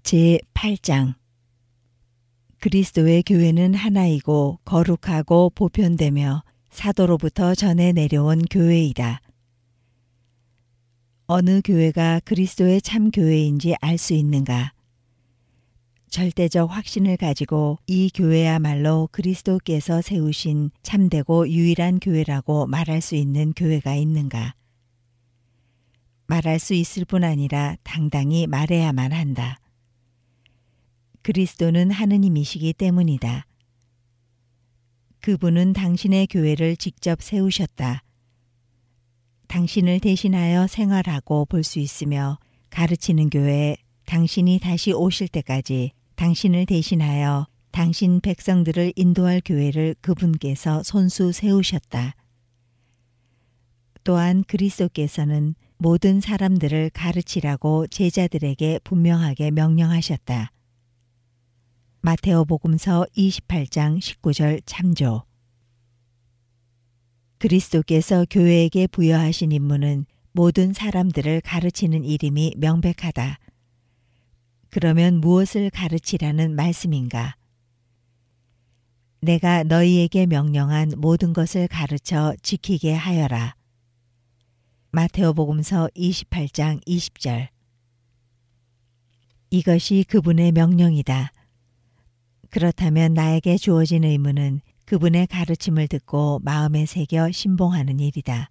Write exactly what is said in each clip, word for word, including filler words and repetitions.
제팔 장 그리스도의 교회는 하나이고 거룩하고 보편되며 사도로부터 전해 내려온 교회이다. 어느 교회가 그리스도의 참 교회인지 알 수 있는가? 절대적 확신을 가지고 이 교회야말로 그리스도께서 세우신 참되고 유일한 교회라고 말할 수 있는 교회가 있는가? 말할 수 있을 뿐 아니라 당당히 말해야만 한다. 그리스도는 하느님이시기 때문이다. 그분은 당신의 교회를 직접 세우셨다. 당신을 대신하여 생활하고 볼 수 있으며 가르치는 교회에 당신이 다시 오실 때까지 당신을 대신하여 당신 백성들을 인도할 교회를 그분께서 손수 세우셨다. 또한 그리스도께서는 모든 사람들을 가르치라고 제자들에게 분명하게 명령하셨다. 마테오복음서 이십팔 장 십구 절 참조. 그리스도께서 교회에게 부여하신 임무는 모든 사람들을 가르치는 일임이 명백하다. 그러면 무엇을 가르치라는 말씀인가? 내가 너희에게 명령한 모든 것을 가르쳐 지키게 하여라. 마테오복음서 이십팔 장 이십 절. 이것이 그분의 명령이다. 그렇다면 나에게 주어진 의무는 그분의 가르침을 듣고 마음에 새겨 신봉하는 일이다.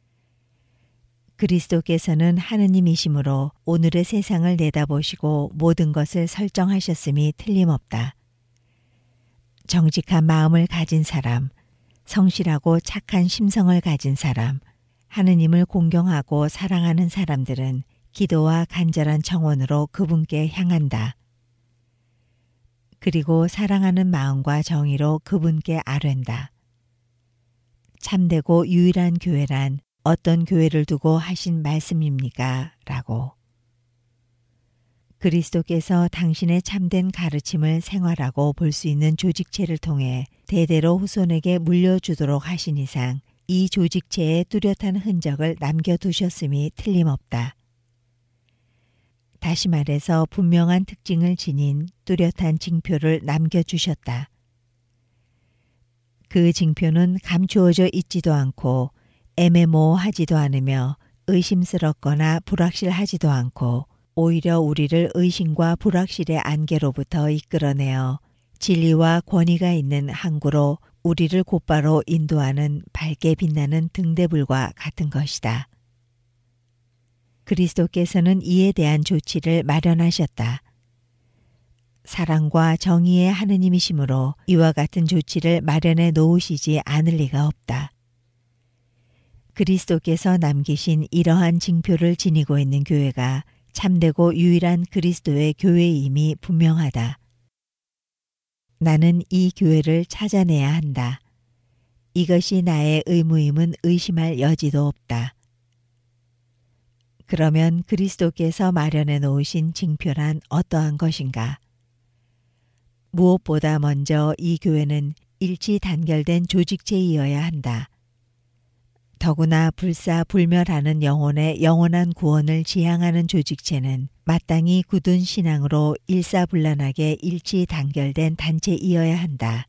그리스도께서는 하느님이시므로 오늘의 세상을 내다보시고 모든 것을 설정하셨음이 틀림없다. 정직한 마음을 가진 사람, 성실하고 착한 심성을 가진 사람, 하느님을 공경하고 사랑하는 사람들은 기도와 간절한 청원으로 그분께 향한다. 그리고 사랑하는 마음과 정의로 그분께 아뢰다. 참되고 유일한 교회란 어떤 교회를 두고 하신 말씀입니까? 라고. 그리스도께서 당신의 참된 가르침을 생활하고 볼 수 있는 조직체를 통해 대대로 후손에게 물려주도록 하신 이상 이 조직체에 뚜렷한 흔적을 남겨두셨음이 틀림없다. 다시 말해서 분명한 특징을 지닌 뚜렷한 징표를 남겨주셨다. 그 징표는 감추어져 있지도 않고 애매모호하지도 않으며 의심스럽거나 불확실하지도 않고 오히려 우리를 의심과 불확실의 안개로부터 이끌어내어 진리와 권위가 있는 항구로 우리를 곧바로 인도하는 밝게 빛나는 등대불과 같은 것이다. 그리스도께서는 이에 대한 조치를 마련하셨다. 사랑과 정의의 하느님이시므로 이와 같은 조치를 마련해 놓으시지 않을 리가 없다. 그리스도께서 남기신 이러한 징표를 지니고 있는 교회가 참되고 유일한 그리스도의 교회임이 분명하다. 나는 이 교회를 찾아내야 한다. 이것이 나의 의무임은 의심할 여지도 없다. 그러면 그리스도께서 마련해 놓으신 징표란 어떠한 것인가? 무엇보다 먼저 이 교회는 일치 단결된 조직체이어야 한다. 더구나 불사불멸하는 영혼의 영원한 구원을 지향하는 조직체는 마땅히 굳은 신앙으로 일사불란하게 일치 단결된 단체이어야 한다.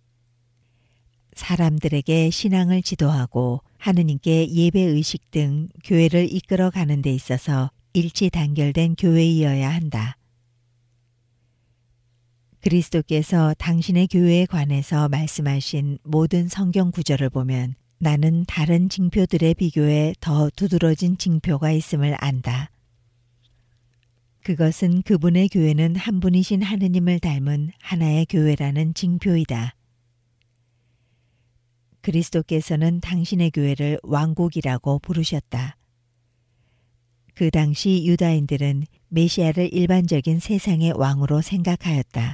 사람들에게 신앙을 지도하고 하느님께 예배의식 등 교회를 이끌어가는 데 있어서 일치 단결된 교회이어야 한다. 그리스도께서 당신의 교회에 관해서 말씀하신 모든 성경 구절을 보면 나는 다른 징표들에 비교해 더 두드러진 징표가 있음을 안다. 그것은 그분의 교회는 한 분이신 하느님을 닮은 하나의 교회라는 징표이다. 그리스도께서는 당신의 교회를 왕국이라고 부르셨다. 그 당시 유다인들은 메시아를 일반적인 세상의 왕으로 생각하였다.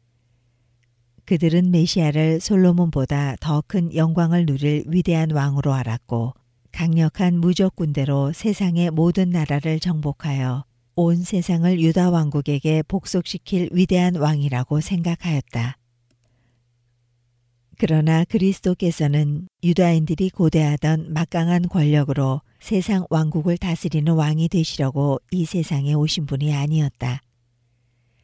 그들은 메시아를 솔로몬보다 더 큰 영광을 누릴 위대한 왕으로 알았고 강력한 무적 군대로 세상의 모든 나라를 정복하여 온 세상을 유다 왕국에게 복속시킬 위대한 왕이라고 생각하였다. 그러나 그리스도께서는 유다인들이 고대하던 막강한 권력으로 세상 왕국을 다스리는 왕이 되시려고 이 세상에 오신 분이 아니었다.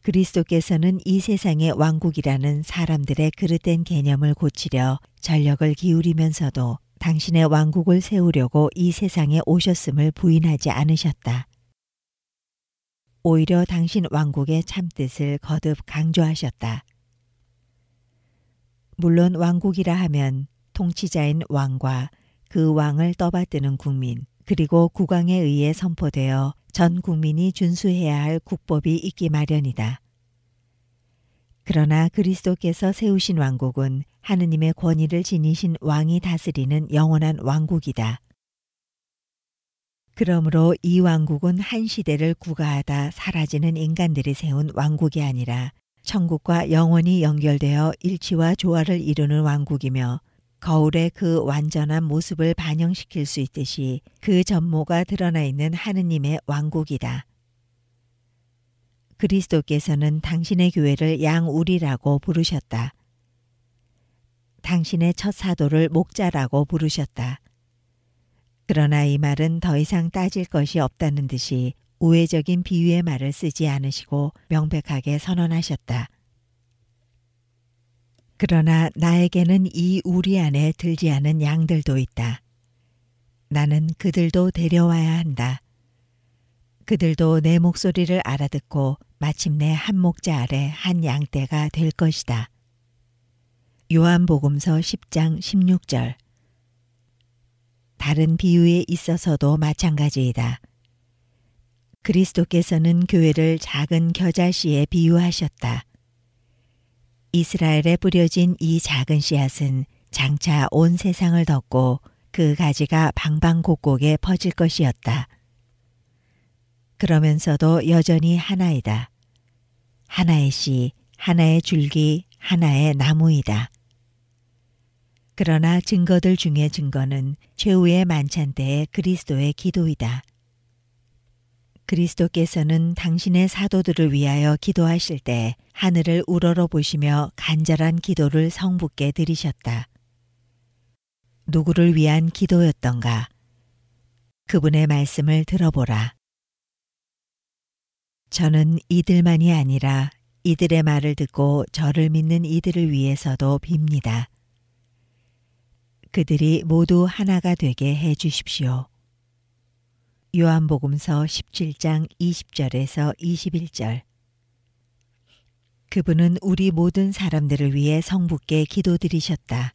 그리스도께서는 이 세상의 왕국이라는 사람들의 그릇된 개념을 고치려 전력을 기울이면서도 당신의 왕국을 세우려고 이 세상에 오셨음을 부인하지 않으셨다. 오히려 당신 왕국의 참뜻을 거듭 강조하셨다. 물론 왕국이라 하면 통치자인 왕과 그 왕을 떠받드는 국민, 그리고 국왕에 의해 선포되어 전 국민이 준수해야 할 국법이 있기 마련이다. 그러나 그리스도께서 세우신 왕국은 하느님의 권위를 지니신 왕이 다스리는 영원한 왕국이다. 그러므로 이 왕국은 한 시대를 구가하다 사라지는 인간들이 세운 왕국이 아니라 천국과 영원히 연결되어 일치와 조화를 이루는 왕국이며 거울의 그 완전한 모습을 반영시킬 수 있듯이 그 전모가 드러나 있는 하느님의 왕국이다. 그리스도께서는 당신의 교회를 양우리라고 부르셨다. 당신의 첫 사도를 목자라고 부르셨다. 그러나 이 말은 더 이상 따질 것이 없다는 듯이 우회적인 비유의 말을 쓰지 않으시고 명백하게 선언하셨다. 그러나 나에게는 이 우리 안에 들지 않은 양들도 있다. 나는 그들도 데려와야 한다. 그들도 내 목소리를 알아듣고 마침내 한 목자 아래 한 양떼가 될 것이다. 요한복음서 십 장 십육 절. 다른 비유에 있어서도 마찬가지이다. 그리스도께서는 교회를 작은 겨자씨에 비유하셨다. 이스라엘에 뿌려진 이 작은 씨앗은 장차 온 세상을 덮고 그 가지가 방방곡곡에 퍼질 것이었다. 그러면서도 여전히 하나이다. 하나의 씨, 하나의 줄기, 하나의 나무이다. 그러나 증거들 중에 증거는 최후의 만찬 때의 그리스도의 기도이다. 그리스도께서는 당신의 사도들을 위하여 기도하실 때 하늘을 우러러 보시며 간절한 기도를 성부께 드리셨다. 누구를 위한 기도였던가? 그분의 말씀을 들어보라. 저는 이들만이 아니라 이들의 말을 듣고 저를 믿는 이들을 위해서도 빕니다. 그들이 모두 하나가 되게 해 주십시오. 요한복음서 십칠 장 이십 절에서 이십일 절. 그분은 우리 모든 사람들을 위해 성부께 기도드리셨다.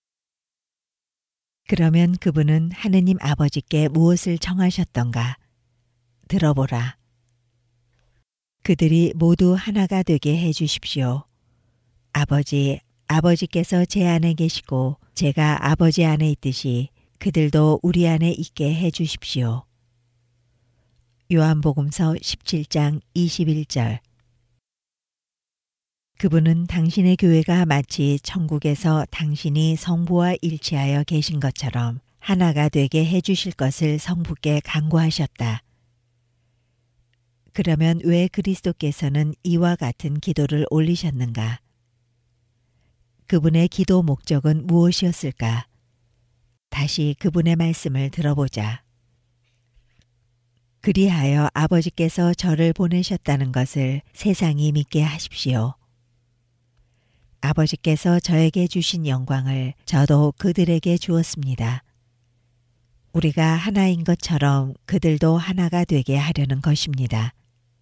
그러면 그분은 하느님 아버지께 무엇을 청하셨던가? 들어보라. 그들이 모두 하나가 되게 해 주십시오. 아버지, 아버지께서 제 안에 계시고 제가 아버지 안에 있듯이 그들도 우리 안에 있게 해 주십시오. 요한복음서 십칠 장 이십일 절. 그분은 당신의 교회가 마치 천국에서 당신이 성부와 일치하여 계신 것처럼 하나가 되게 해 주실 것을 성부께 간구하셨다. 그러면 왜 그리스도께서는 이와 같은 기도를 올리셨는가? 그분의 기도 목적은 무엇이었을까? 다시 그분의 말씀을 들어보자. 그리하여 아버지께서 저를 보내셨다는 것을 세상이 믿게 하십시오. 아버지께서 저에게 주신 영광을 저도 그들에게 주었습니다. 우리가 하나인 것처럼 그들도 하나가 되게 하려는 것입니다.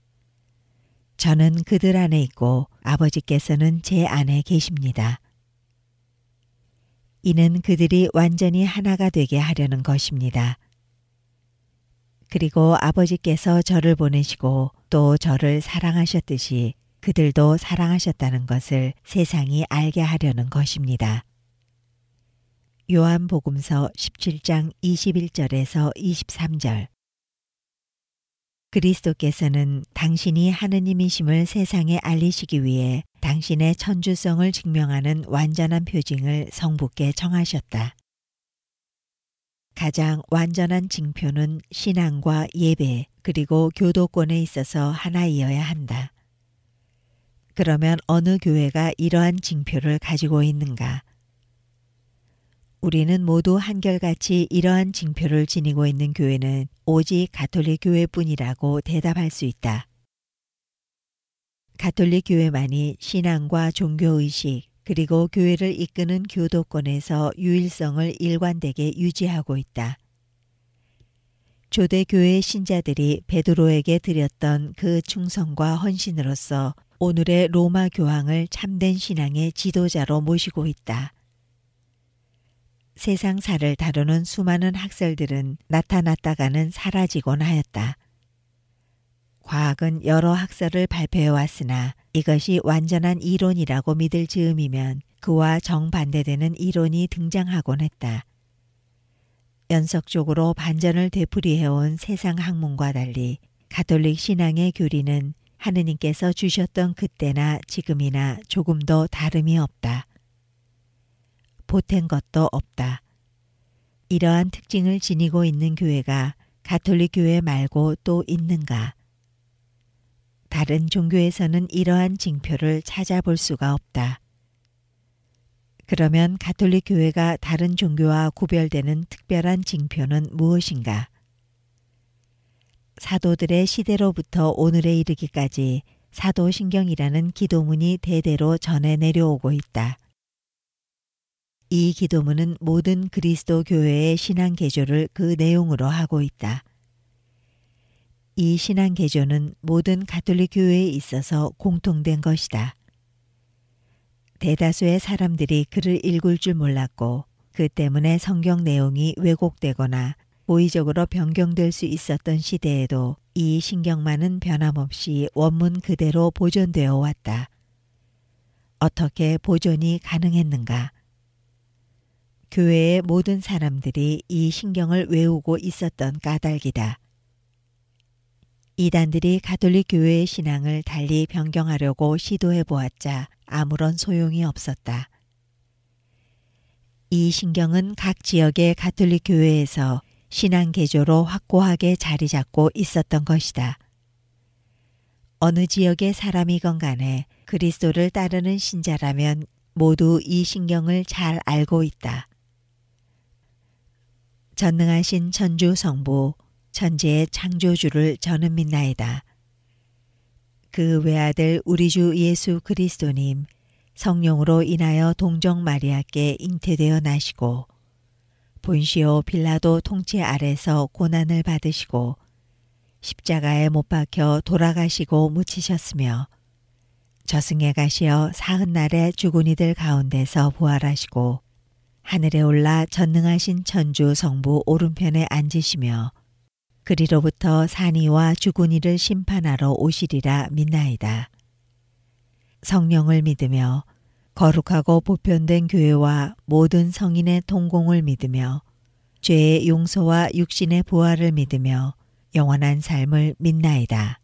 저는 그들 안에 있고 아버지께서는 제 안에 계십니다. 이는 그들이 완전히 하나가 되게 하려는 것입니다. 그리고 아버지께서 저를 보내시고 또 저를 사랑하셨듯이 그들도 사랑하셨다는 것을 세상이 알게 하려는 것입니다. 요한복음서 십칠 장 이십일 절에서 이십삼 절. 그리스도께서는 당신이 하느님이심을 세상에 알리시기 위해 당신의 천주성을 증명하는 완전한 표징을 성부께 청하셨다. 가장 완전한 징표는 신앙과 예배 그리고 교도권에 있어서 하나이어야 한다. 그러면 어느 교회가 이러한 징표를 가지고 있는가? 우리는 모두 한결같이 이러한 징표를 지니고 있는 교회는 오직 가톨릭 교회뿐이라고 대답할 수 있다. 가톨릭 교회만이 신앙과 종교의식 그리고 교회를 이끄는 교도권에서 유일성을 일관되게 유지하고 있다. 초대교회 신자들이 베드로에게 드렸던 그 충성과 헌신으로서 오늘의 로마 교황을 참된 신앙의 지도자로 모시고 있다. 세상사를 다루는 수많은 학설들은 나타났다가는 사라지곤 하였다. 과학은 여러 학설을 발표해왔으나 이것이 완전한 이론이라고 믿을 즈음이면 그와 정반대되는 이론이 등장하곤 했다. 연속적으로 반전을 되풀이해온 세상 학문과 달리 가톨릭 신앙의 교리는 하느님께서 주셨던 그때나 지금이나 조금도 다름이 없다. 보탠 것도 없다. 이러한 특징을 지니고 있는 교회가 가톨릭 교회 말고 또 있는가? 다른 종교에서는 이러한 징표를 찾아볼 수가 없다. 그러면 가톨릭 교회가 다른 종교와 구별되는 특별한 징표는 무엇인가? 사도들의 시대로부터 오늘에 이르기까지 사도신경이라는 기도문이 대대로 전해 내려오고 있다. 이 기도문은 모든 그리스도 교회의 신앙 개조를 그 내용으로 하고 있다. 이 신앙 개조는 모든 가톨릭 교회에 있어서 공통된 것이다. 대다수의 사람들이 글을 읽을 줄 몰랐고 그 때문에 성경 내용이 왜곡되거나 고의적으로 변경될 수 있었던 시대에도 이 신경만은 변함없이 원문 그대로 보존되어 왔다. 어떻게 보존이 가능했는가? 교회의 모든 사람들이 이 신경을 외우고 있었던 까닭이다. 이단들이 가톨릭 교회의 신앙을 달리 변경하려고 시도해 보았자 아무런 소용이 없었다. 이 신경은 각 지역의 가톨릭 교회에서 신앙 개조로 확고하게 자리 잡고 있었던 것이다. 어느 지역의 사람이건 간에 그리스도를 따르는 신자라면 모두 이 신경을 잘 알고 있다. 전능하신 천주 성부, 천지의 창조주를 저는 믿나이다. 그 외아들 우리 주 예수 그리스도님 성령으로 인하여 동정 마리아께 잉태되어 나시고 본시오 빌라도 통치 아래서 고난을 받으시고 십자가에 못 박혀 돌아가시고 묻히셨으며 저승에 가시어 사흔 날에 죽은 이들 가운데서 부활하시고 하늘에 올라 전능하신 천주 성부 오른편에 앉으시며 그리로부터 산이와 죽은 이를 심판하러 오시리라 믿나이다. 성령을 믿으며 거룩하고 보편된 교회와 모든 성인의 통공을 믿으며 죄의 용서와 육신의 부활을 믿으며 영원한 삶을 믿나이다.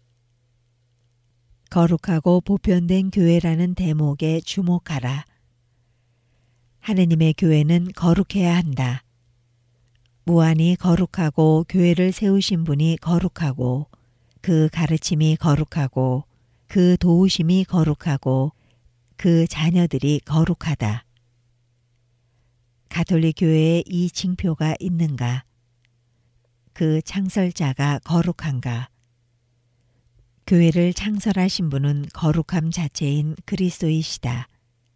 거룩하고 보편된 교회라는 대목에 주목하라. 하느님의 교회는 거룩해야 한다. 무한히 거룩하고 교회를 세우신 분이 거룩하고 그 가르침이 거룩하고 그 도우심이 거룩하고 그 자녀들이 거룩하다. 가톨릭 교회에 이 징표가 있는가? 그 창설자가 거룩한가? 교회를 창설하신 분은 거룩함 자체인 그리스도이시다.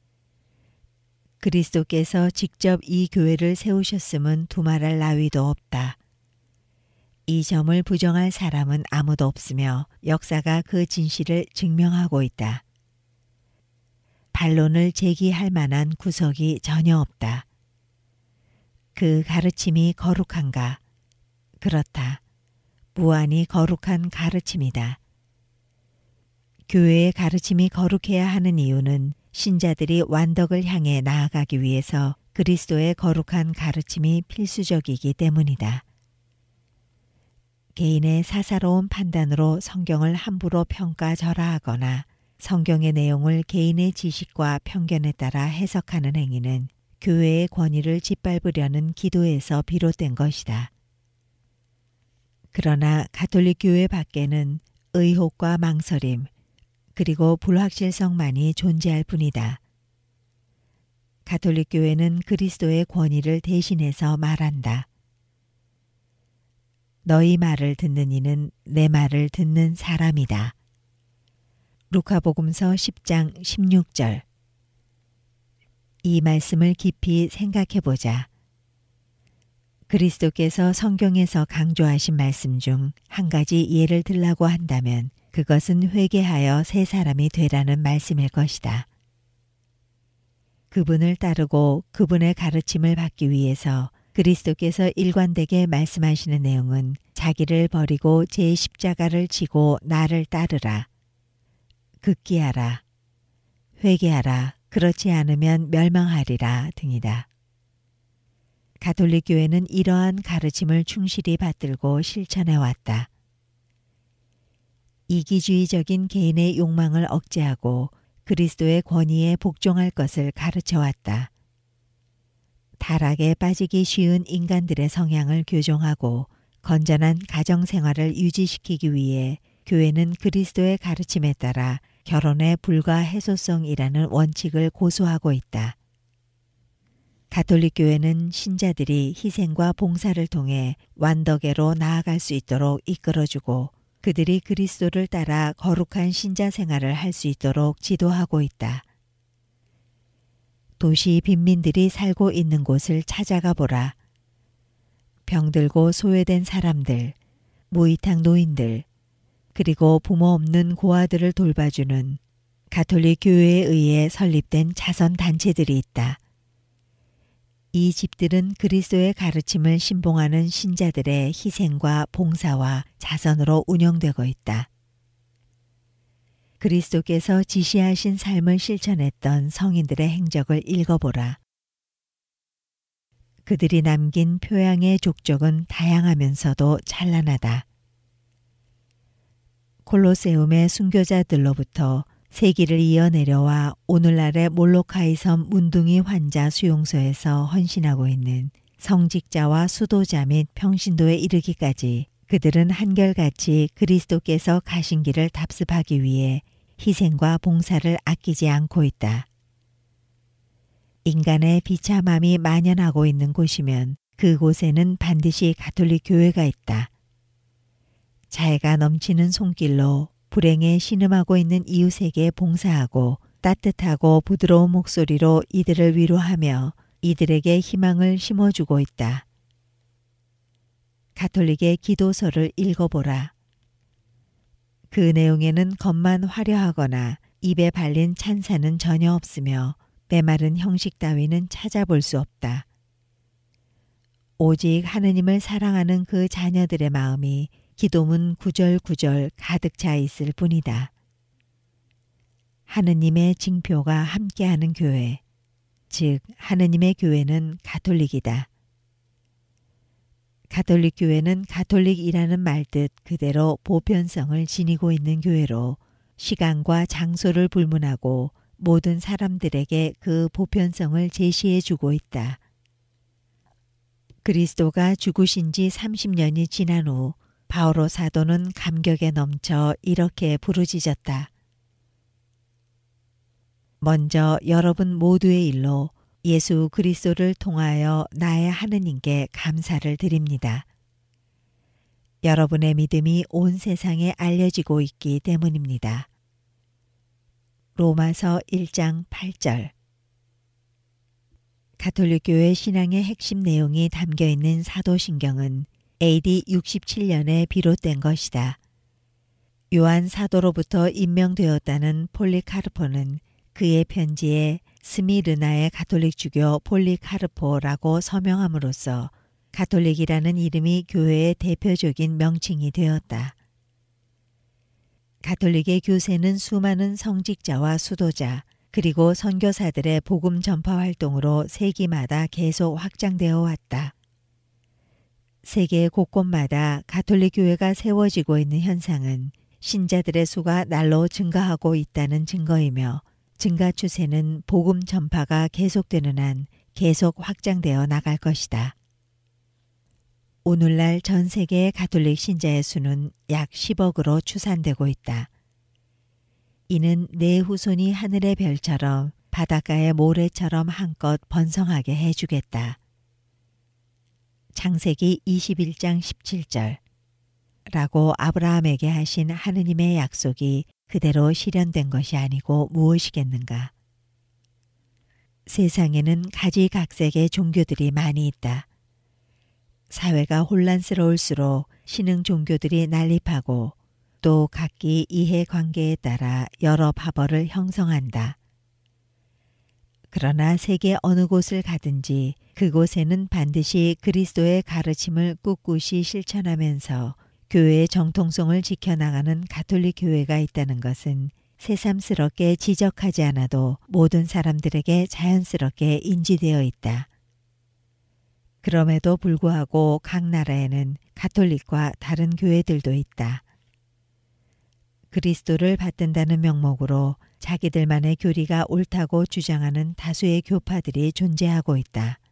그리스도께서 직접 이 교회를 세우셨음은 두말할 나위도 없다. 이 점을 부정할 사람은 아무도 없으며 역사가 그 진실을 증명하고 있다. 반론을 제기할 만한 구석이 전혀 없다. 그 가르침이 거룩한가? 그렇다. 무한히 거룩한 가르침이다. 교회의 가르침이 거룩해야 하는 이유는 신자들이 완덕을 향해 나아가기 위해서 그리스도의 거룩한 가르침이 필수적이기 때문이다. 개인의 사사로운 판단으로 성경을 함부로 평가절하하거나 성경의 내용을 개인의 지식과 편견에 따라 해석하는 행위는 교회의 권위를 짓밟으려는 기도에서 비롯된 것이다. 그러나 가톨릭 교회 밖에는 의혹과 망설임, 그리고 불확실성만이 존재할 뿐이다. 가톨릭 교회는 그리스도의 권위를 대신해서 말한다. 너희 말을 듣는 이는 내 말을 듣는 사람이다. 루카복음서 십 장 십육 절. 이 말씀을 깊이 생각해 보자. 그리스도께서 성경에서 강조하신 말씀 중 한 가지 예를 들라고 한다면 그것은 회개하여 새 사람이 되라는 말씀일 것이다. 그분을 따르고 그분의 가르침을 받기 위해서 그리스도께서 일관되게 말씀하시는 내용은 자기를 버리고 제 십자가를 지고 나를 따르라. 극기하라. 회개하라. 그렇지 않으면 멸망하리라 등이다. 가톨릭 교회는 이러한 가르침을 충실히 받들고 실천해 왔다. 이기주의적인 개인의 욕망을 억제하고 그리스도의 권위에 복종할 것을 가르쳐 왔다. 타락에 빠지기 쉬운 인간들의 성향을 교정하고 건전한 가정생활을 유지시키기 위해 교회는 그리스도의 가르침에 따라 결혼의 불가해소성이라는 원칙을 고수하고 있다. 가톨릭 교회는 신자들이 희생과 봉사를 통해 완덕에로 나아갈 수 있도록 이끌어주고 그들이 그리스도를 따라 거룩한 신자 생활을 할 수 있도록 지도하고 있다. 도시 빈민들이 살고 있는 곳을 찾아가 보라. 병들고 소외된 사람들, 무이탁 노인들, 그리고 부모 없는 고아들을 돌봐주는 가톨릭 교회에 의해 설립된 자선 단체들이 있다. 이 집들은 그리스도의 가르침을 신봉하는 신자들의 희생과 봉사와 자선으로 운영되고 있다. 그리스도께서 지시하신 삶을 실천했던 성인들의 행적을 읽어보라. 그들이 남긴 표양의 족적은 다양하면서도 찬란하다. 콜로세움의 순교자들로부터 세기를 이어 내려와 오늘날의 몰로카이 섬 문둥이 환자 수용소에서 헌신하고 있는 성직자와 수도자 및 평신도에 이르기까지 그들은 한결같이 그리스도께서 가신 길을 답습하기 위해 희생과 봉사를 아끼지 않고 있다. 인간의 비참함이 만연하고 있는 곳이면 그곳에는 반드시 가톨릭 교회가 있다. 자애가 넘치는 손길로 불행에 신음하고 있는 이웃에게 봉사하고 따뜻하고 부드러운 목소리로 이들을 위로하며 이들에게 희망을 심어주고 있다. 가톨릭의 기도서를 읽어보라. 그 내용에는 겉만 화려하거나 입에 발린 찬사는 전혀 없으며 메마른 형식 따위는 찾아볼 수 없다. 오직 하느님을 사랑하는 그 자녀들의 마음이 기도문 구절구절 가득 차 있을 뿐이다. 하느님의 징표가 함께하는 교회, 즉 하느님의 교회는 가톨릭이다. 가톨릭 교회는 가톨릭이라는 말뜻 그대로 보편성을 지니고 있는 교회로 시간과 장소를 불문하고 모든 사람들에게 그 보편성을 제시해 주고 있다. 그리스도가 죽으신 지 삼십 년이 지난 후 바오로 사도는 감격에 넘쳐 이렇게 부르짖었다. 먼저 여러분 모두의 일로 예수 그리스도를 통하여 나의 하느님께 감사를 드립니다. 여러분의 믿음이 온 세상에 알려지고 있기 때문입니다. 로마서 일 장 팔 절. 가톨릭 교회 신앙의 핵심 내용이 담겨 있는 사도신경은 에이디 육십칠 년에 비롯된 것이다. 요한 사도로부터 임명되었다는 폴리카르포는 그의 편지에 스미르나의 가톨릭 주교 폴리카르포라고 서명함으로써 가톨릭이라는 이름이 교회의 대표적인 명칭이 되었다. 가톨릭의 교세는 수많은 성직자와 수도자 그리고 선교사들의 복음 전파 활동으로 세기마다 계속 확장되어 왔다. 세계 곳곳마다 가톨릭 교회가 세워지고 있는 현상은 신자들의 수가 날로 증가하고 있다는 증거이며 증가 추세는 복음 전파가 계속되는 한 계속 확장되어 나갈 것이다. 오늘날 전 세계의 가톨릭 신자의 수는 약 십억으로 추산되고 있다. 이는 내 후손이 하늘의 별처럼 바닷가의 모래처럼 한껏 번성하게 해주겠다. 창세기 이십일 장 십칠 절 라고 아브라함에게 하신 하느님의 약속이 그대로 실현된 것이 아니고 무엇이겠는가? 세상에는 가지각색의 종교들이 많이 있다. 사회가 혼란스러울수록 신흥 종교들이 난립하고 또 각기 이해관계에 따라 여러 파벌을 형성한다. 그러나 세계 어느 곳을 가든지 그곳에는 반드시 그리스도의 가르침을 꿋꿋이 실천하면서 교회의 정통성을 지켜나가는 가톨릭 교회가 있다는 것은 새삼스럽게 지적하지 않아도 모든 사람들에게 자연스럽게 인지되어 있다. 그럼에도 불구하고 각 나라에는 가톨릭과 다른 교회들도 있다. 그리스도를 받든다는 명목으로 자기들만의 교리가 옳다고 주장하는 다수의 교파들이 존재하고 있다.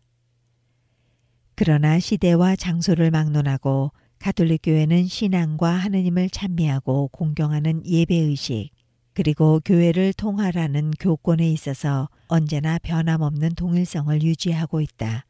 그러나 시대와 장소를 막론하고 가톨릭 교회는 신앙과 하느님을 찬미하고 공경하는 예배의식, 그리고 교회를 통할하는 교권에 있어서 언제나 변함없는 동일성을 유지하고 있다.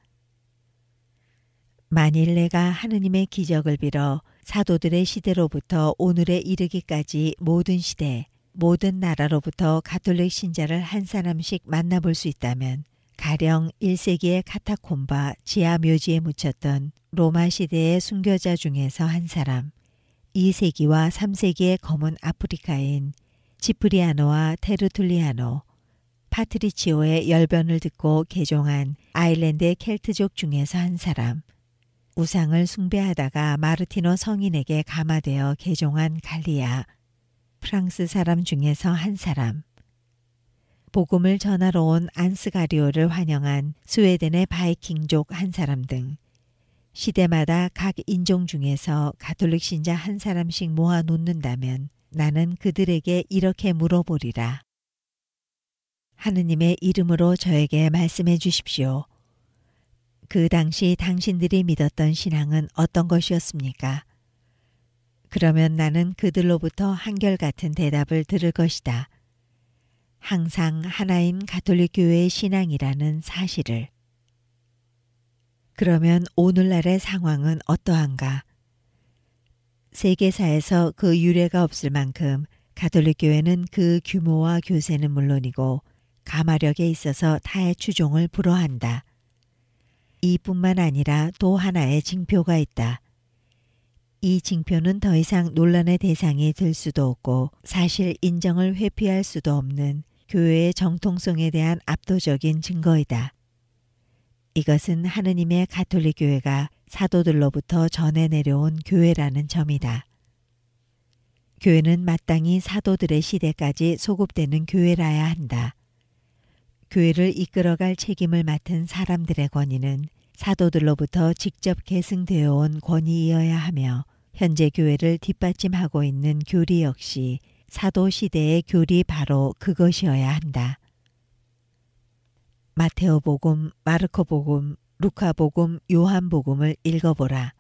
만일 내가 하느님의 기적을 빌어 사도들의 시대로부터 오늘에 이르기까지 모든 시대, 모든 나라로부터 가톨릭 신자를 한 사람씩 만나볼 수 있다면 가령 일 세기의 카타콤바 지하 묘지에 묻혔던 로마 시대의 순교자 중에서 한 사람, 이 세기와 삼 세기의 검은 아프리카인 지프리아노와 테르툴리아노, 파트리치오의 열변을 듣고 개종한 아일랜드의 켈트족 중에서 한 사람, 우상을 숭배하다가 마르티노 성인에게 감화되어 개종한 갈리아, 프랑스 사람 중에서 한 사람, 복음을 전하러 온 안스가리오를 환영한 스웨덴의 바이킹족 한 사람 등 시대마다 각 인종 중에서 가톨릭 신자 한 사람씩 모아 놓는다면 나는 그들에게 이렇게 물어보리라. 하느님의 이름으로 저에게 말씀해 주십시오. 그 당시 당신들이 믿었던 신앙은 어떤 것이었습니까? 그러면 나는 그들로부터 한결같은 대답을 들을 것이다. 항상 하나인 가톨릭 교회의 신앙이라는 사실을. 그러면 오늘날의 상황은 어떠한가? 세계사에서 그 유례가 없을 만큼 가톨릭 교회는 그 규모와 교세는 물론이고 가마력에 있어서 타의 추종을 불허한다. 이뿐만 아니라 또 하나의 징표가 있다. 이 징표는 더 이상 논란의 대상이 될 수도 없고 사실 인정을 회피할 수도 없는 교회의 정통성에 대한 압도적인 증거이다. 이것은 하느님의 가톨릭 교회가 사도들로부터 전해 내려온 교회라는 점이다. 교회는 마땅히 사도들의 시대까지 소급되는 교회라야 한다. 교회를 이끌어갈 책임을 맡은 사람들의 권위는 사도들로부터 직접 계승되어 온 권위이어야 하며 현재 교회를 뒷받침하고 있는 교리 역시 사도 시대의 교리 바로 그것이어야 한다. 마테오복음, 마르코복음, 루카복음, 요한복음을 읽어보라.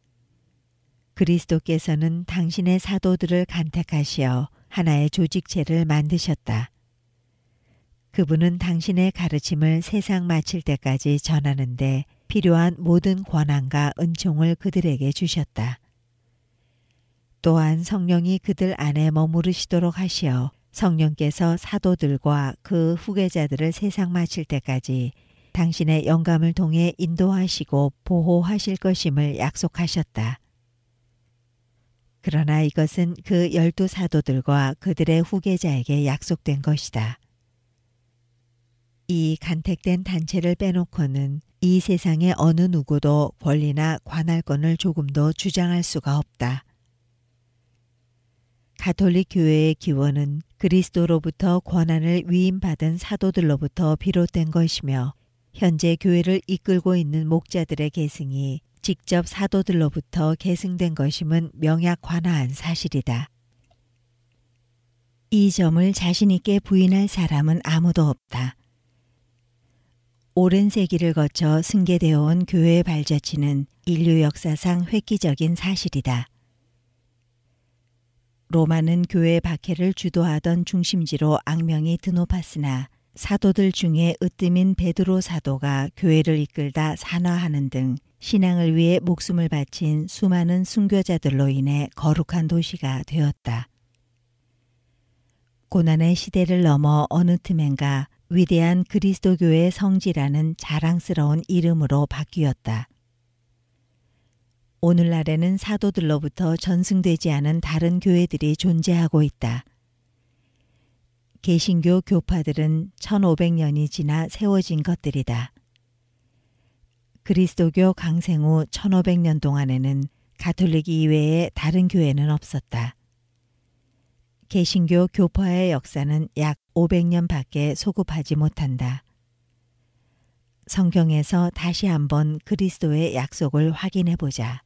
그리스도께서는 당신의 사도들을 간택하시어 하나의 조직체를 만드셨다. 그분은 당신의 가르침을 세상 마칠 때까지 전하는데 필요한 모든 권한과 은총을 그들에게 주셨다. 또한 성령이 그들 안에 머무르시도록 하시어 성령께서 사도들과 그 후계자들을 세상 마칠 때까지 당신의 영감을 통해 인도하시고 보호하실 것임을 약속하셨다. 그러나 이것은 그 열두 사도들과 그들의 후계자에게 약속된 것이다. 이 간택된 단체를 빼놓고는 이 세상의 어느 누구도 권리나 관할권을 조금도 주장할 수가 없다. 가톨릭 교회의 기원은 그리스도로부터 권한을 위임받은 사도들로부터 비롯된 것이며 현재 교회를 이끌고 있는 목자들의 계승이 직접 사도들로부터 계승된 것임은 명약관화한 사실이다. 이 점을 자신 있게 부인할 사람은 아무도 없다. 오랜 세기를 거쳐 승계되어 온 교회의 발자취는 인류 역사상 획기적인 사실이다. 로마는 교회 박해를 주도하던 중심지로 악명이 드높았으나 사도들 중에 으뜸인 베드로 사도가 교회를 이끌다 산화하는 등 신앙을 위해 목숨을 바친 수많은 순교자들로 인해 거룩한 도시가 되었다. 고난의 시대를 넘어 어느 틈엔가 위대한 그리스도교의 성지라는 자랑스러운 이름으로 바뀌었다. 오늘날에는 사도들로부터 전승되지 않은 다른 교회들이 존재하고 있다. 개신교 교파들은 천오백 년이 지나 세워진 것들이다. 그리스도교 강생 후 천오백 년 동안에는 가톨릭 이외에 다른 교회는 없었다. 개신교 교파의 역사는 약 오백 년밖에 소급하지 못한다. 성경에서 다시 한번 그리스도의 약속을 확인해 보자.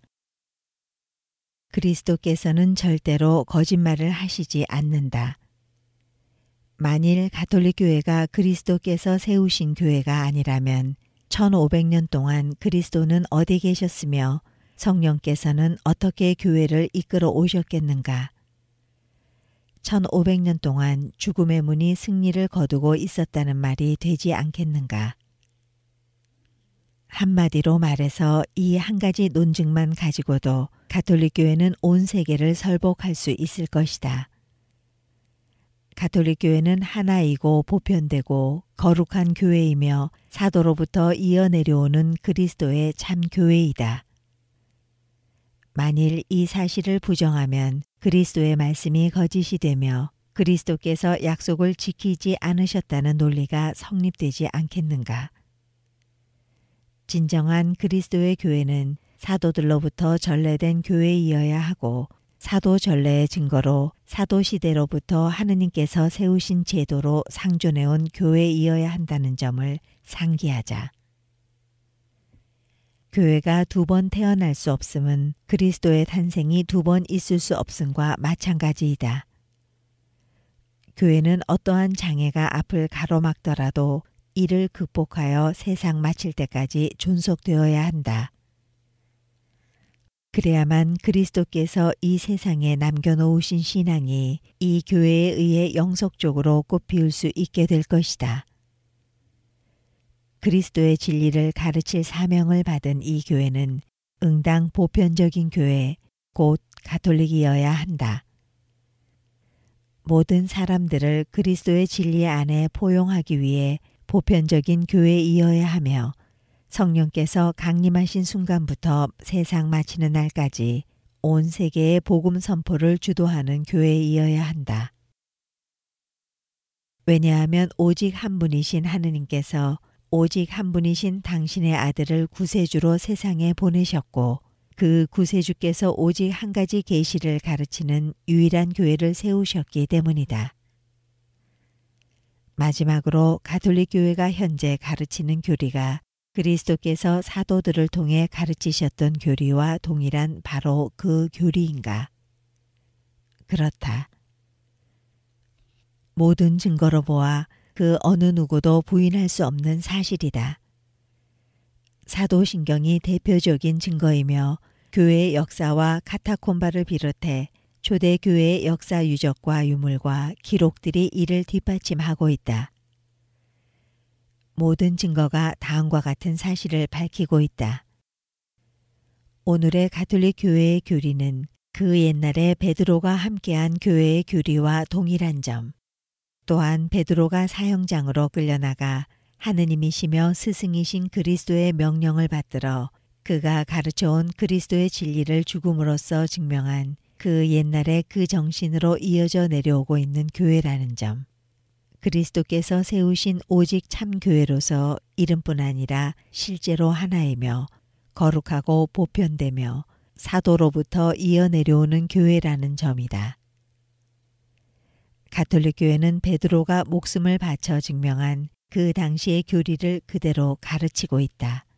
그리스도께서는 절대로 거짓말을 하시지 않는다. 만일 가톨릭 교회가 그리스도께서 세우신 교회가 아니라면 천오백 년 동안 그리스도는 어디 계셨으며 성령께서는 어떻게 교회를 이끌어 오셨겠는가? 천오백 년 동안 죽음의 문이 승리를 거두고 있었다는 말이 되지 않겠는가? 한마디로 말해서 이 한 가지 논증만 가지고도 가톨릭 교회는 온 세계를 설복할 수 있을 것이다. 가톨릭 교회는 하나이고 보편되고 거룩한 교회이며 사도로부터 이어내려오는 그리스도의 참 교회이다. 만일 이 사실을 부정하면 그리스도의 말씀이 거짓이 되며 그리스도께서 약속을 지키지 않으셨다는 논리가 성립되지 않겠는가? 진정한 그리스도의 교회는 사도들로부터 전래된 교회이어야 하고 사도 전래의 증거로 사도 시대로부터 하느님께서 세우신 제도로 상존해온 교회이어야 한다는 점을 상기하자. 교회가 두 번 태어날 수 없음은 그리스도의 탄생이 두 번 있을 수 없음과 마찬가지이다. 교회는 어떠한 장애가 앞을 가로막더라도 이를 극복하여 세상 마칠 때까지 존속되어야 한다. 그래야만 그리스도께서 이 세상에 남겨놓으신 신앙이 이 교회에 의해 영속적으로 꽃피울 수 있게 될 것이다. 그리스도의 진리를 가르칠 사명을 받은 이 교회는 응당 보편적인 교회, 곧 가톨릭이어야 한다. 모든 사람들을 그리스도의 진리 안에 포용하기 위해 보편적인 교회이어야 하며 성령께서 강림하신 순간부터 세상 마치는 날까지 온 세계의 복음 선포를 주도하는 교회이어야 한다. 왜냐하면 오직 한 분이신 하느님께서 오직 한 분이신 당신의 아들을 구세주로 세상에 보내셨고 그 구세주께서 오직 한 가지 계시를 가르치는 유일한 교회를 세우셨기 때문이다. 마지막으로 가톨릭 교회가 현재 가르치는 교리가 그리스도께서 사도들을 통해 가르치셨던 교리와 동일한 바로 그 교리인가? 그렇다. 모든 증거로 보아 그 어느 누구도 부인할 수 없는 사실이다. 사도신경이 대표적인 증거이며 교회의 역사와 카타콤바를 비롯해 초대 교회의 역사 유적과 유물과 기록들이 이를 뒷받침하고 있다. 모든 증거가 다음과 같은 사실을 밝히고 있다. 오늘의 가톨릭 교회의 교리는 그 옛날에 베드로가 함께한 교회의 교리와 동일한 점, 또한 베드로가 사형장으로 끌려나가 하느님이시며 스승이신 그리스도의 명령을 받들어 그가 가르쳐온 그리스도의 진리를 죽음으로써 증명한 그 옛날의 그 정신으로 이어져 내려오고 있는 교회라는 점, 그리스도께서 세우신 오직 참 교회로서 이름뿐 아니라 실제로 하나이며 거룩하고 보편되며 사도로부터 이어내려오는 교회라는 점이다. 가톨릭 교회는 베드로가 목숨을 바쳐 증명한 그 당시의 교리를 그대로 가르치고 있다.